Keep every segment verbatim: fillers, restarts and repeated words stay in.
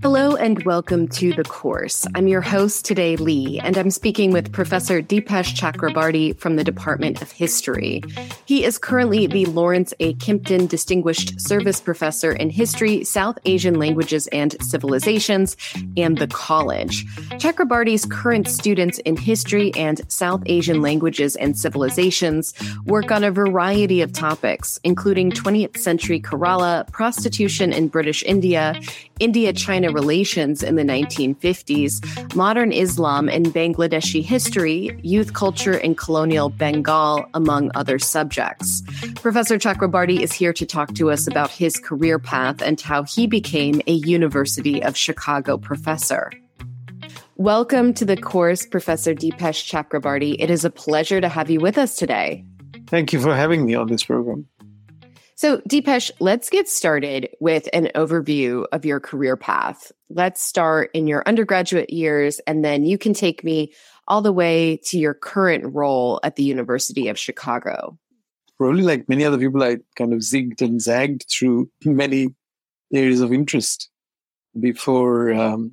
Hello and welcome to The Course. I'm your host today, Lee, and I'm speaking with Professor Deepesh Chakrabarty from the Department of History. He is currently the Lawrence A. Kimpton Distinguished Service Professor in History, South Asian Languages and Civilizations, and the College. Chakrabarty's current students in History and South Asian Languages and Civilizations work on a variety of topics, including twentieth century Kerala, prostitution in British India, India-China relations in the nineteen fifties, modern Islam and Bangladeshi history, youth culture in colonial Bengal, among other subjects. Professor Chakrabarty is here to talk to us about his career path and how he became a University of Chicago professor. Welcome to The Course, Professor Deepesh Chakrabarty. It is a pleasure to have you with us today. Thank you for having me on this program. So, Deepesh, let's get started with an overview of your career path. Let's start in your undergraduate years, and then you can take me all the way to your current role at the University of Chicago. Probably like many other people, I kind of zigged and zagged through many areas of interest before um,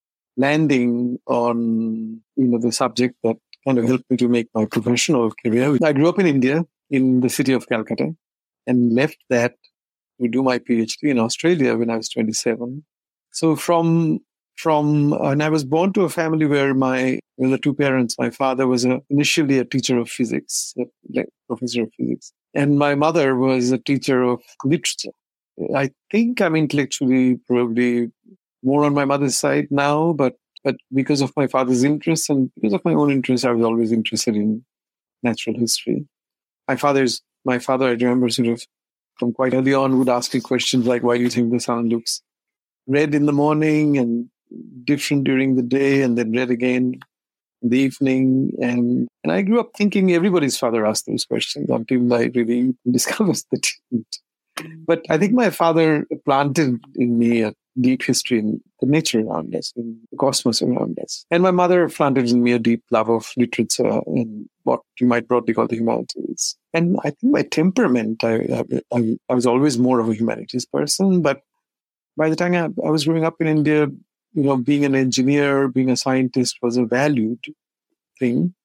landing on, you know, the subject that kind of helped me to make my professional career. I grew up in India, in the city of Calcutta, and left that to do my PhD in Australia when I was twenty-seven. So from, from, and I was born to a family where my, well, the two parents, my father was a, initially a teacher of physics, a professor of physics, and my mother was a teacher of literature. I think I'm intellectually probably more on my mother's side now, but, but because of my father's interests and because of my own interests, I was always interested in natural history. My father's My father, I remember, sort of from quite early on, would ask me questions like, why do you think the sun looks red in the morning and different during the day, and then red again in the evening? And, and I grew up thinking everybody's father asked those questions until I really discovered that it didn't. But I think my father planted in me a deep history in the nature around us, in the cosmos around us. And my mother planted in me a deep love of literature and what you might broadly call the humanities. And I think my temperament, I, I, I was always more of a humanities person. But by the time I, I was growing up in India, you know, being an engineer, being a scientist was a valued thing.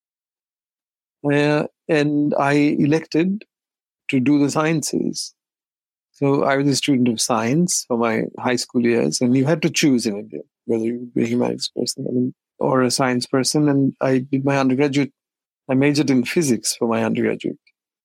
Uh, and I elected to do the sciences. So I was a student of science for my high school years, and you had to choose in India whether you were a humanities person I mean, or a science person. And I did my undergraduate, I majored in physics for my undergraduate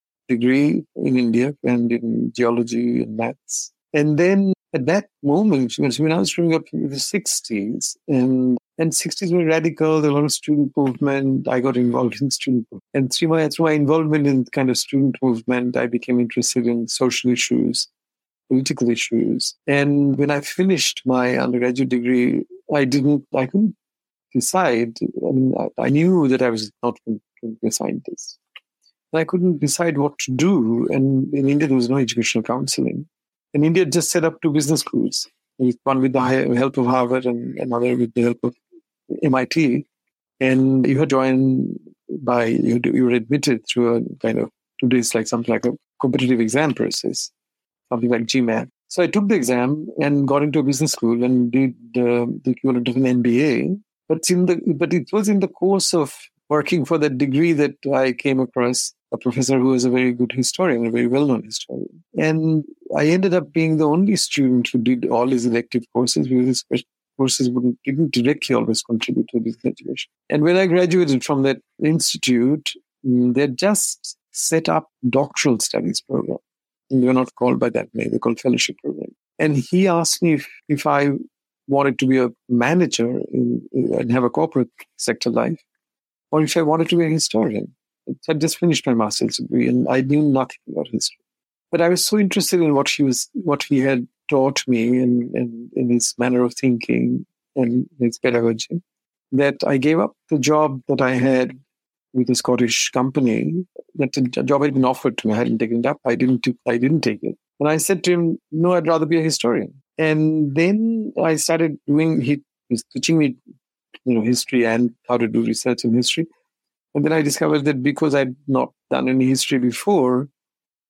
degree in India and in geology and maths. And then at that moment, when I was growing up in the sixties, and and sixties were radical, there was a lot of student movement. I got involved in student movement. And through my, through my involvement in kind of student movement, I became interested in social issues, political issues. And when I finished my undergraduate degree, I didn't, I couldn't decide. I mean, I, I knew that I was not going to be a scientist. And I couldn't decide what to do. And in India, there was no educational counseling. And India just set up two business schools, one with the help of Harvard and another with the help of M I T. And you had joined by, you, you were admitted through a kind of, today's like something like a competitive exam process, something like GMAT. So I took the exam and got into a business school and did uh, the equivalent of an M B A. But in the but it was in the course of working for that degree that I came across a professor who was a very good historian, a very well-known historian. And I ended up being the only student who did all his elective courses because his courses wouldn't, didn't directly always contribute to business education. And when I graduated from that institute, they just set up doctoral studies program. And they were not called by that name, they're called fellowship program. And he asked me if, if I wanted to be a manager in, and have a corporate sector life, or if I wanted to be a historian. I just finished my master's degree and I knew nothing about history. But I was so interested in what he was, what he had taught me and, and in his manner of thinking and his pedagogy that I gave up the job that I had with a Scottish company. That a job had been offered to me. I hadn't taken it up. I didn't, I didn't take it. And I said to him, no, I'd rather be a historian. And then I started doing, he was teaching me, you know, history and how to do research in history. And then I discovered that because I'd not done any history before,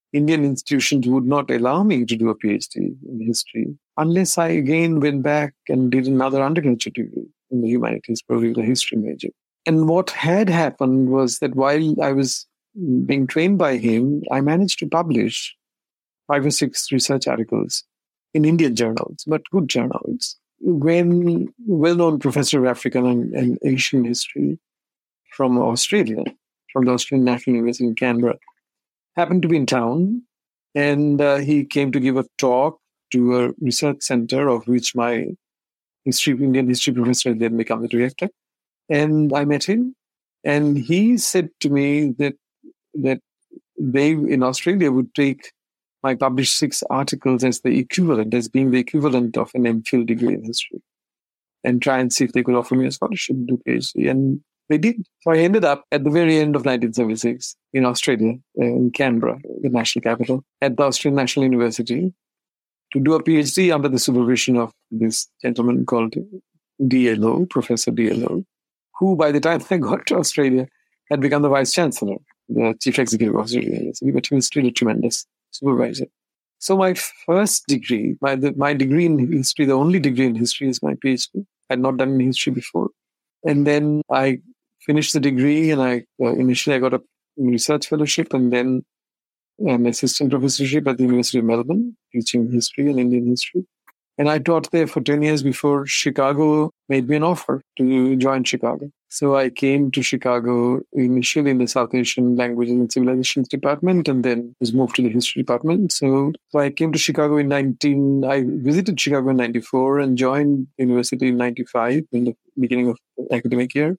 Indian institutions would not allow me to do a PhD in history unless I again went back and did another undergraduate degree in the humanities, probably the history major. And what had happened was that while I was being trained by him, I managed to publish five or six research articles in Indian journals, but good journals. When well-known professor of African and, and Asian history from Australia, from the Australian National University in Canberra, happened to be in town, and uh, he came to give a talk to a research center of which my history, Indian history professor had then become the director. And I met him, and he said to me that that they in Australia would take my published six articles as the equivalent, as being the equivalent of an MPhil degree in history, and try and see if they could offer me a scholarship to do PhD. And they did. So I ended up at the very end of nineteen seventy-six in Australia, in Canberra, the national capital, at the Australian National University to do a PhD under the supervision of this gentleman called D L O, Professor D L O, who by the time I got to Australia had become the Vice Chancellor, the Chief Executive of Australia University, but he was still a tremendous supervisor. So my first degree, my, the, my degree in history, the only degree in history is my PhD. I had not done any history before. And then I finished the degree, and I uh, initially I got a research fellowship and then an assistant professorship at the University of Melbourne, teaching history and Indian history. And I taught there for ten years before Chicago made me an offer to join Chicago. So I came to Chicago initially in the South Asian Languages and Civilizations department, and then was moved to the history department. So, so I came to Chicago in nineteen, I visited Chicago in ninety-four and joined university in ninety-five, in the beginning of the academic year.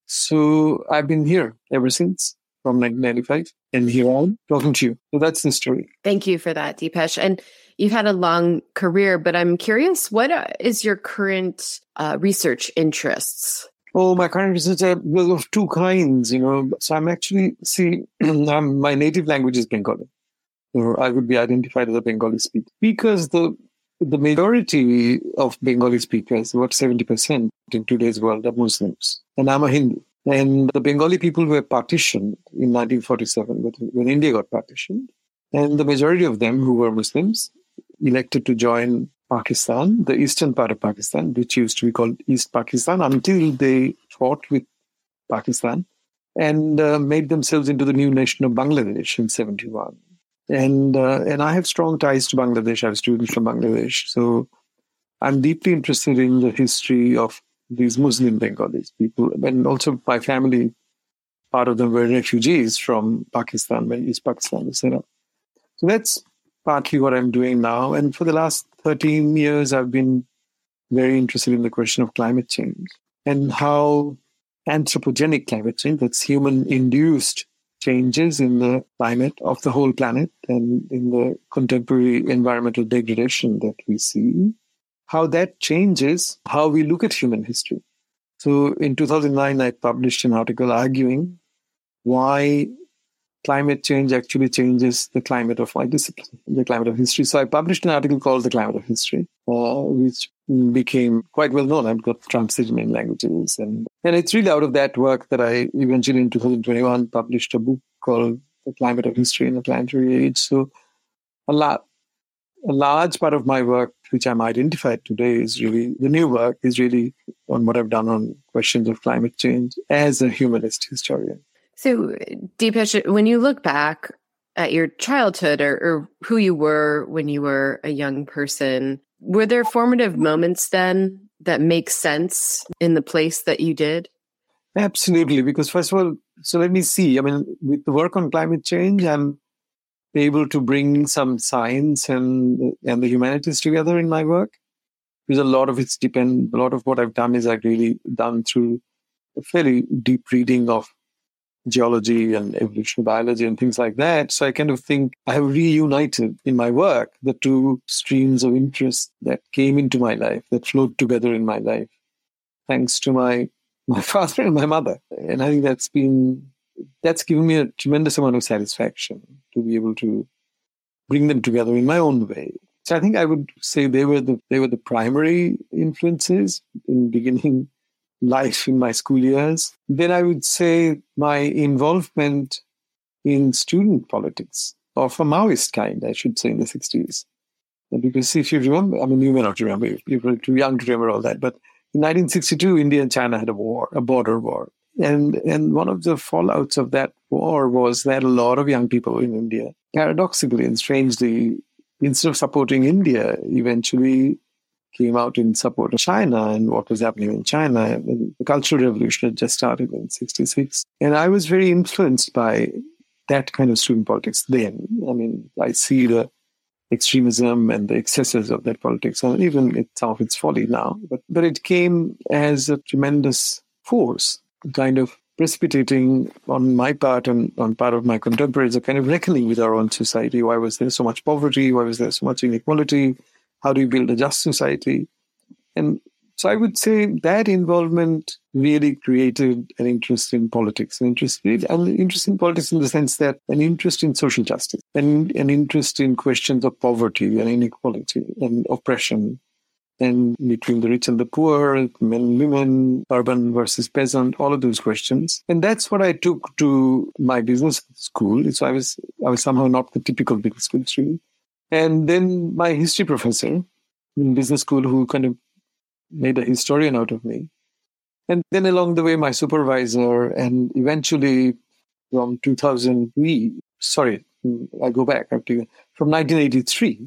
So I've been here ever since, from nineteen ninety-five, and here I am talking to you. So that's the story. Thank you for that, Dipesh. And you've had a long career, but I'm curious, what is your current uh, research interests? Oh, my current research are well, of two kinds, you know. So I'm actually, see, I'm, my native language is Bengali, or I would be identified as a Bengali speaker. Because the the majority of Bengali speakers, about seventy percent in today's world, are Muslims. And I'm a Hindu. And the Bengali people were partitioned in nineteen forty-seven, when India got partitioned. And the majority of them, who were Muslims, elected to join Pakistan, the eastern part of Pakistan, which used to be called East Pakistan, until they fought with Pakistan and uh, made themselves into the new nation of Bangladesh in seventy-one. And uh, and I have strong ties to Bangladesh. I have students from Bangladesh. So I'm deeply interested in the history of these Muslim Bengalis people. And also my family, part of them were refugees from Pakistan, when East Pakistan was set up. So that's partly what I'm doing now. And for the last thirteen years, I've been very interested in the question of climate change and how anthropogenic climate change, that's human-induced changes in the climate of the whole planet and in the contemporary environmental degradation that we see, how that changes how we look at human history. So in two thousand nine, I published an article arguing why climate change actually changes the climate of my discipline, the climate of history. So I published an article called The Climate of History, uh, which became quite well known. I've got translated in many languages. And, and it's really out of that work that I eventually in two thousand twenty-one published a book called The Climate of History in the Planetary Age. So a lot, a large part of my work, which I'm identified today, is really, the new work is really on what I've done on questions of climate change as a humanist historian. So, Dipesh, when you look back at your childhood or, or who you were when you were a young person, were there formative moments then that make sense in the place that you did? Absolutely, because first of all, so let me see. I mean, with the work on climate change, I'm able to bring some science and and the humanities together in my work. Because a lot of it's depend, a lot of what I've done is I've really done through a fairly deep reading of geology and evolutionary biology and things like that. So I kind of think I have reunited in my work the two streams of interest that came into my life, that flowed together in my life, thanks to my my father and my mother. And I think that's been, that's given me a tremendous amount of satisfaction to be able to bring them together in my own way. So I think I would say they were the they were the primary influences in beginning life in my school years. Then I would say my involvement in student politics of a Maoist kind, I should say, in the sixties. Because if you remember, I mean, you may not remember, you're too young to remember all that, but in nineteen sixty-two, India and China had a war, a border war. And and one of the fallouts of that war was that a lot of young people in India, paradoxically and strangely, instead of supporting India, eventually came out in support of China and what was happening in China. And the Cultural Revolution had just started in sixty-six. And I was very influenced by that kind of student politics then. I mean, I see the extremism and the excesses of that politics, and even it, some of its folly now. But, but it came as a tremendous force, kind of precipitating on my part and on part of my contemporaries, a kind of reckoning with our own society. Why was there so much poverty? Why was there so much inequality? How do you build a just society? And so I would say that involvement really created an interest in politics, an interest, an interest in politics in the sense that an interest in social justice, and an interest in questions of poverty and inequality and oppression, and between the rich and the poor, men, women, urban versus peasant, all of those questions. And that's what I took to my business school. So I was I was somehow not the typical business school student. And then my history professor in business school, who kind of made a historian out of me. And then along the way, my supervisor, and eventually from two thousand three, sorry, I go back, from nineteen eighty-three,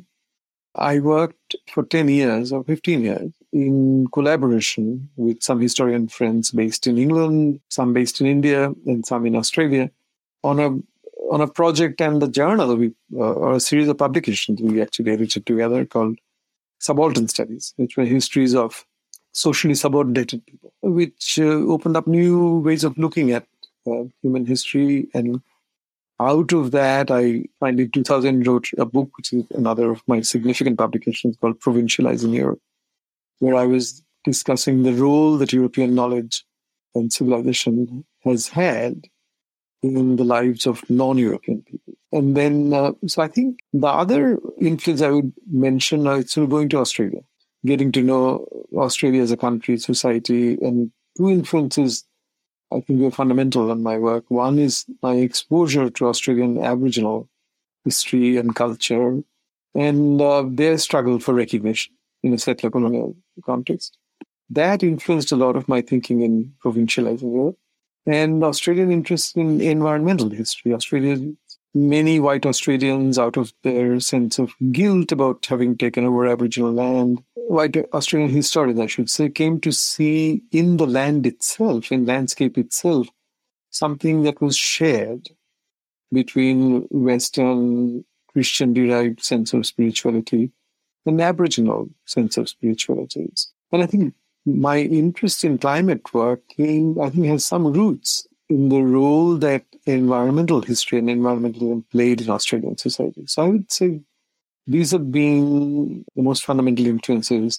I worked for ten years or fifteen years in collaboration with some historian friends based in England, some based in India, and some in Australia on a on a project and the journal, we, uh, or a series of publications we actually edited together called Subaltern Studies, which were histories of socially subordinated people, which uh, opened up new ways of looking at uh, human history. And out of that, I finally in two thousand wrote a book, which is another of my significant publications, called Provincializing Europe, where I was discussing the role that European knowledge and civilization has had in the lives of non-European people. And then, uh, so I think the other influence I would mention is sort of going to Australia, getting to know Australia as a country, society, and two influences I think were fundamental in my work. One is my exposure to Australian Aboriginal history and culture, and uh, their struggle for recognition in a settler colonial context. That influenced a lot of my thinking in provincializing Europe. And Australian interest in environmental history. Australia, many white Australians, out of their sense of guilt about having taken over Aboriginal land, white Australian historians, I should say, came to see in the land itself, in landscape itself, something that was shared between Western Christian-derived sense of spirituality and Aboriginal sense of spirituality. And I think my interest in climate work came, I think, has some roots in the role that environmental history and environmentalism played in Australian society. So I would say these have been the most fundamental influences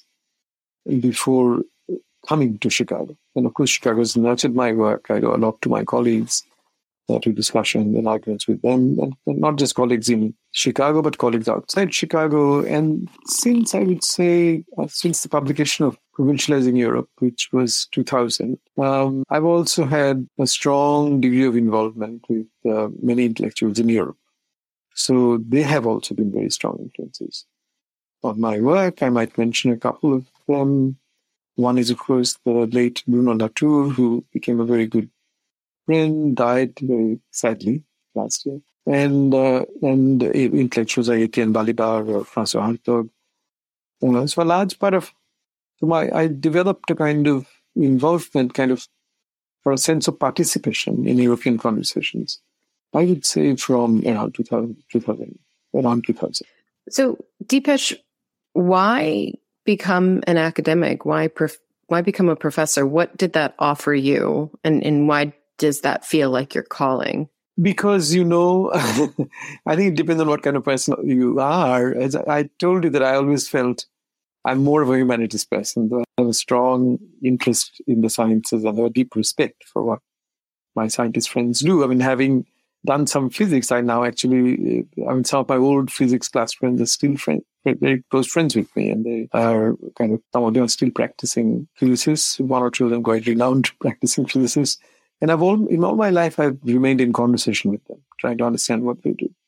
before coming to Chicago. And of course, Chicago has nurtured my work. I owe a lot to my colleagues, uh, to discussion and arguments with them, and, and not just colleagues in Chicago, but colleagues outside Chicago. And since, I would say, uh, since the publication of Provincializing Europe, which was two thousand, um, I've also had a strong degree of involvement with uh, many intellectuals in Europe. So they have also been very strong influences on my work. I might mention a couple of them. One is, of course, the late Bruno Latour, who became a very good friend, died very sadly last year. And uh, and intellectuals like Etienne Balibar or François Hartog. Uh, so a large part of so my I developed a kind of involvement, kind of for a sense of participation in European conversations. I would say from around two thousand, two thousand, around two thousand. So, Dipesh, why become an academic? Why prof- why become a professor? What did that offer you? And, and why does that feel like your calling? Because, you know, I think it depends on what kind of person you are. As I told you that I always felt I'm more of a humanities person. I have a strong interest in the sciences and a deep respect for what my scientist friends do. I mean, having done some physics, I now actually, I mean, some of my old physics class friends are still friend, very close friends with me, and they are kind of, some of them are still practicing physicists, one or two of them quite renowned practicing physicists. And I've all, in all my life, I've remained in conversation with them, trying to understand what they do.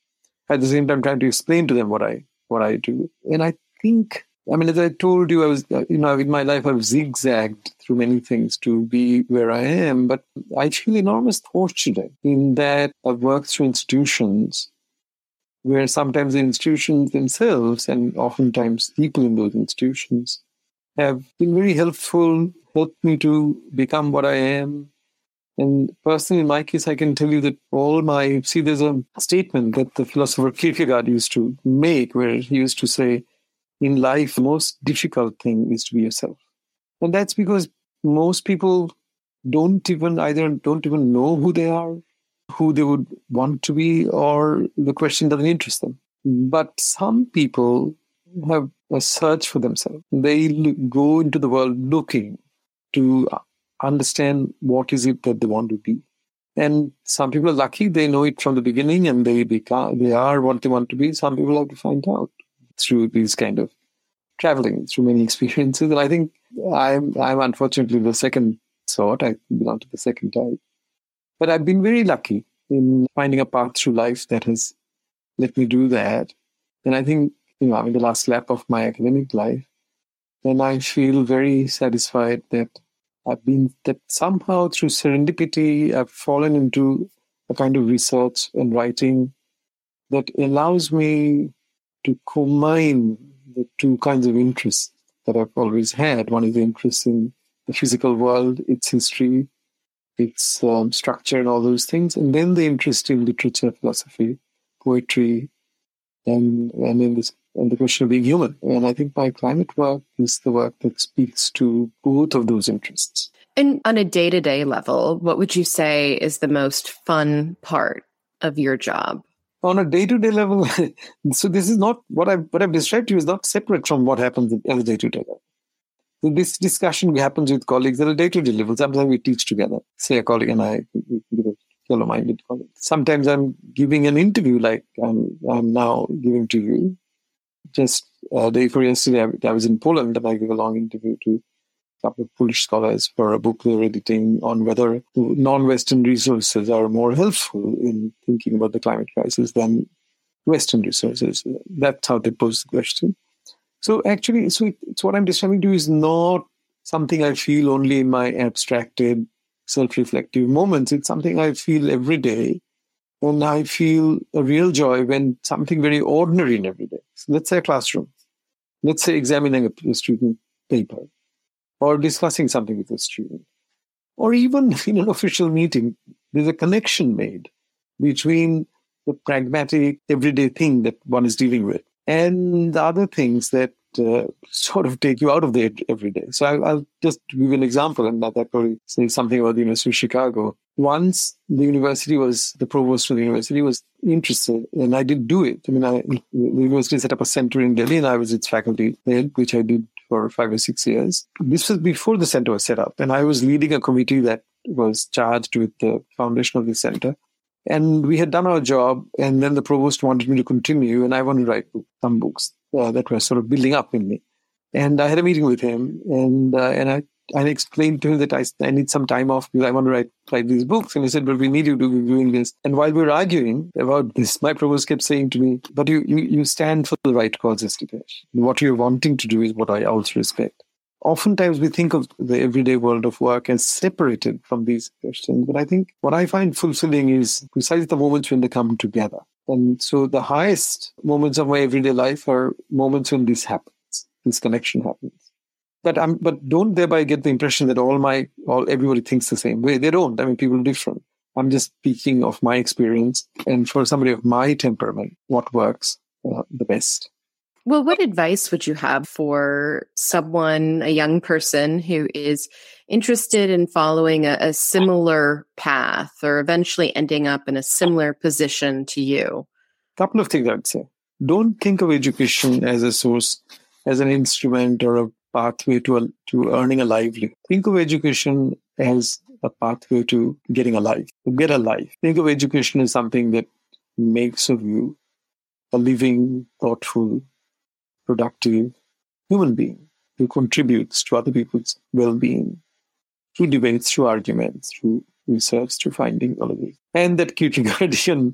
at the same time trying to explain to them what I what I do. And I think, I mean, as I told you, I was, you know, in my life, I've zigzagged through many things to be where I am, but I feel enormous fortunate in that I've worked through institutions where sometimes the institutions themselves and oftentimes people in those institutions have been very helpful, helped me to become what I am. And personally, in my case, I can tell you that all my, see, there's a statement that the philosopher Kierkegaard used to make where he used to say, in life, the most difficult thing is to be yourself. And that's because most people don't even either don't even know who they are, who they would want to be, or the question doesn't interest them. But some people have a search for themselves. They look, go into the world looking to understand what is it that they want to be. And some people are lucky, they know it from the beginning and they become, they are what they want to be. Some people have to find out through these kind of traveling, through many experiences. And I think I'm, I'm unfortunately the second sort. I belong to the second type. But I've been very lucky in finding a path through life that has let me do that. And I think, you know, I'm in the last lap of my academic life. And I feel very satisfied that I've been, that somehow through serendipity, I've fallen into a kind of research and writing that allows me to combine the two kinds of interests that I've always had. One is the interest in the physical world, its history, its um, structure and all those things. And then the interest in literature, philosophy, poetry, and, and in this and the question of being human. And I think my climate work is the work that speaks to both of those interests. And on a day-to-day level, what would you say is the most fun part of your job? On a day-to-day level, so this is not, what I've, what I've described to you is not separate from what happens at a day-to-day level. So this discussion happens with colleagues at a day-to-day level. Sometimes we teach together. Say a colleague and I, we give a fellow-minded colleague. Sometimes I'm giving an interview like I'm, I'm now giving to you. Just a day before yesterday, I, I was in Poland and I gave a long interview to a couple of Polish scholars for a book they're editing on whether non-Western resources are more helpful in thinking about the climate crisis than Western resources. That's how they pose the question. So actually, so it's what I'm describing to you is not something I feel only in my abstracted, self-reflective moments. It's something I feel every day. And I feel a real joy when something very ordinary in every day. So let's say a classroom. Let's say examining a student paper or discussing something with a student. Or even in an official meeting, there's a connection made between the pragmatic, everyday thing that one is dealing with and the other things that uh, sort of take you out of the everyday. So I'll, I'll just give you an example, and that probably says something about the University of Chicago. Once the university was, the provost of the university was interested, and I did do it. I mean, I, the university set up a center in Delhi, and I was its faculty head, which I did for five or six years. This was before the center was set up, and I was leading a committee that was charged with the foundation of the center. And we had done our job, and then the provost wanted me to continue, and I wanted to write some books uh, that were sort of building up in me. And I had a meeting with him, and uh, and I, I explained to him that I, I need some time off because I want to write, write these books. And he said, but we need you to be doing this. And while we were arguing about this, my provost kept saying to me, but you, you, you stand for the right causes, Dipesh. What you're wanting to do is what I also respect. Oftentimes we think of the everyday world of work as separated from these questions. But I think what I find fulfilling is precisely the moments when they come together. And so the highest moments of my everyday life are moments when this happens, this connection happens. But I'm, but don't thereby get the impression that all my, all everybody thinks the same way. They don't. I mean, people are different. I'm just speaking of my experience. And for somebody of my temperament, what works uh, the best. Well, what advice would you have for someone, a young person who is interested in following a, a similar path or eventually ending up in a similar position to you? A couple of things I would say. Don't think of education as a source, as an instrument or a pathway to, a, to earning a livelihood. Think of education as a pathway to getting a life, to get a life. Think of education as something that makes of you a living, thoughtful, productive human being who contributes to other people's well-being through debates, through arguments, through research, through finding all of this. And that Kierkegaardian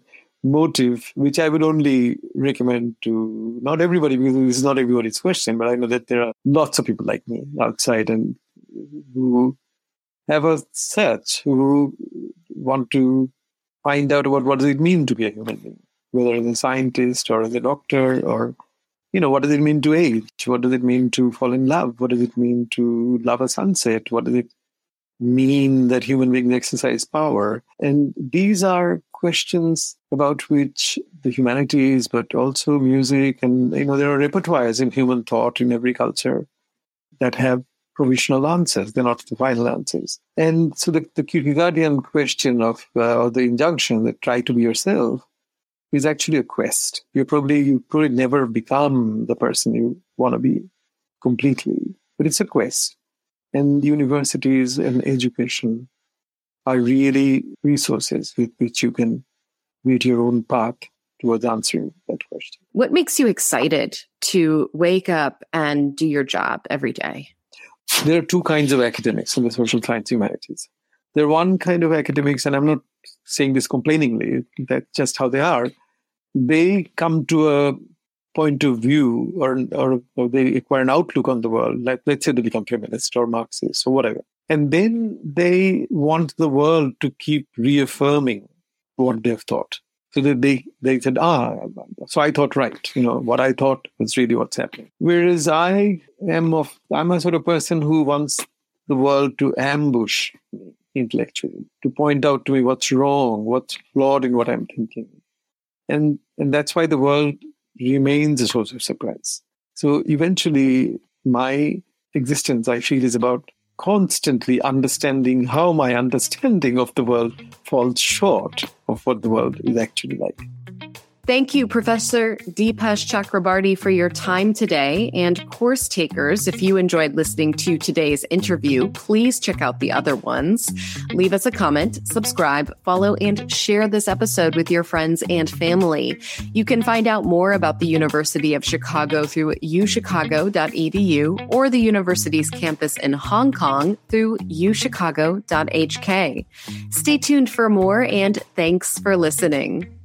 motive, which I would only recommend to not everybody, because this is not everybody's question, but I know that there are lots of people like me outside and who have a search, who want to find out about what does it mean to be a human being, whether as a scientist or as a doctor, or, you know, what does it mean to age? What does it mean to fall in love? What does it mean to love a sunset? What does it mean that human beings exercise power? And these are questions about which the humanities, but also music, and, you know, there are repertoires in human thought in every culture that have provisional answers. They're not the final answers. And so the, the Kierkegaardian question of, uh, or the injunction that try to be yourself is actually a quest. You probably, you probably never become the person you want to be completely, but it's a quest. And universities and education are really resources with which you can create your own path towards answering that question. What makes you excited to wake up and do your job every day? There are two kinds of academics in the social science humanities. There are one kind of academics, and I'm not saying this complainingly, that's just how they are. They come to a point of view, or, or, or they acquire an outlook on the world, like, let's say they become feminist or Marxist or whatever. And then they want the world to keep reaffirming what they've thought. So that they, they said, ah, so I thought right. You know, what I thought was really what's happening. Whereas I am of, I'm a sort of person who wants the world to ambush me intellectually, to point out to me what's wrong, what's flawed in what I'm thinking. And, and that's why the world remains a source of surprise. So eventually, my existence, I feel, is about constantly understanding how my understanding of the world falls short of what the world is actually like. Thank you, Professor Deepesh Chakrabarty, for your time today. And course takers, if you enjoyed listening to today's interview, please check out the other ones. Leave us a comment, subscribe, follow, and share this episode with your friends and family. You can find out more about the University of Chicago through u chicago dot e d u or the university's campus in Hong Kong through u chicago dot h k. Stay tuned for more, and thanks for listening.